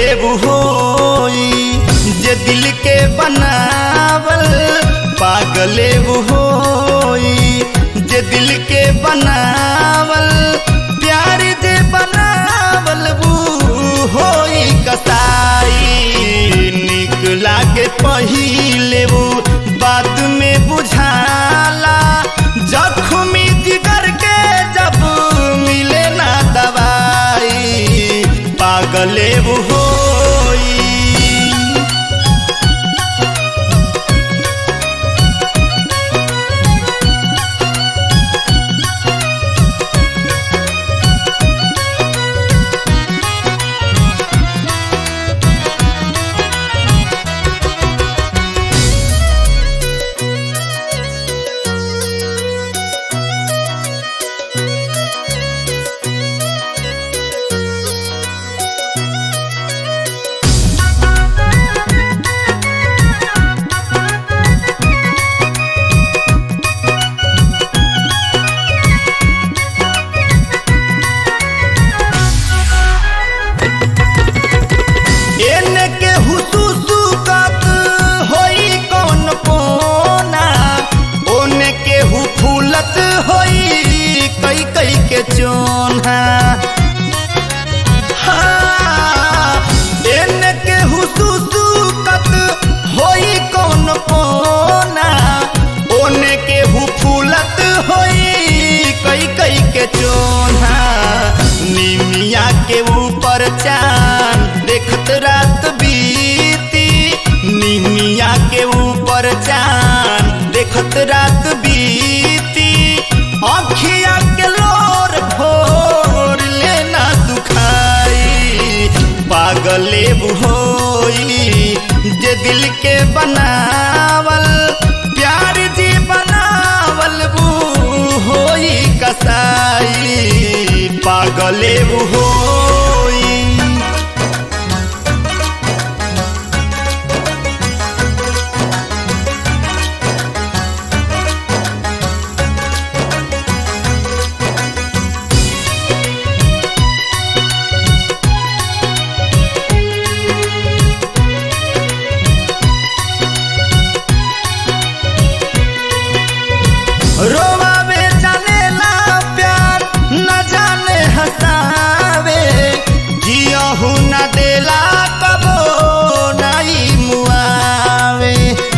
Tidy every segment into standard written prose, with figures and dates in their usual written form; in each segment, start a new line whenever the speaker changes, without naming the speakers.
वो होई जे दिल के बनावल, पागले वो होई जे दिल के बनावल, प्यार जे बनावल वो होई कसाई। निक लागे पहिले वो बात में बुझाला, जख्मी जिगर के जब मिले ना दवाई, पागले वो होई। के चोन्हा एने के हुसुसुकत होई कौन कोना, ओने के हु फूलत होई कई कई के चोन्हा। निमिया के ऊपर चांद देखत रात बीती, निमिया के ऊपर चांद देखत रात बीती, आँखिया के लोर भोर लेना दुखाई, पागले वो होई जे दिल के बनावल, प्यार जी बनावल वो होई कसाई, पागले वो होई। रोवावे जानेला प्यार न जाने हंसावे, जियहू न देला कबो नाई मुआवे।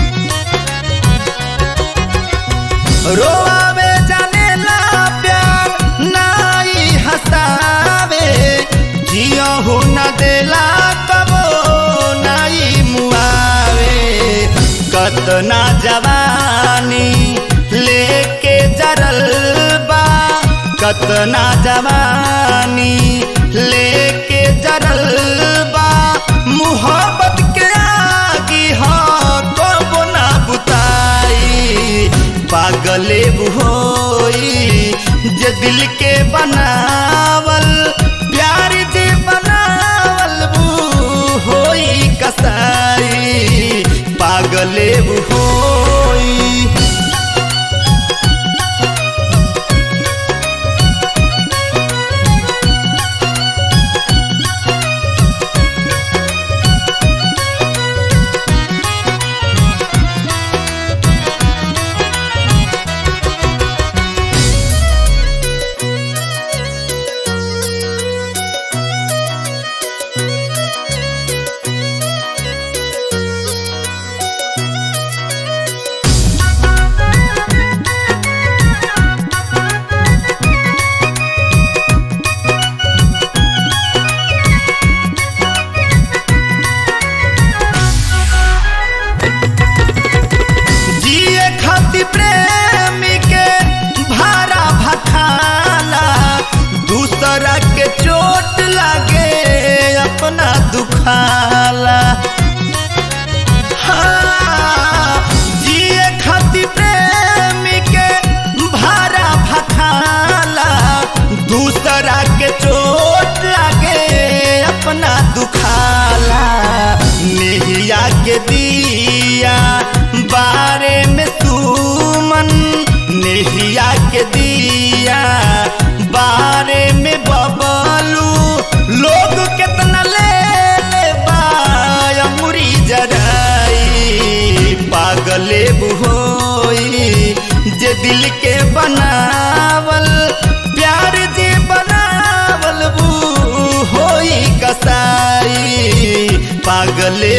रोवावे जानेला प्यार नाई हंसावे, जियहू न देला कबो नाई मुआवे। कतना जवानी लेके जरल बा, कतना जवानी लेके जरल बा, मुहब्बत के आगी हाँ कबो ना बुताई, पागले वो होई जे दिल के बनावल, प्यार जे बनावल वो होई कसाई, पागले वो होई। दिल के बनावल प्यार जे बनावल बू होई कसाई पागले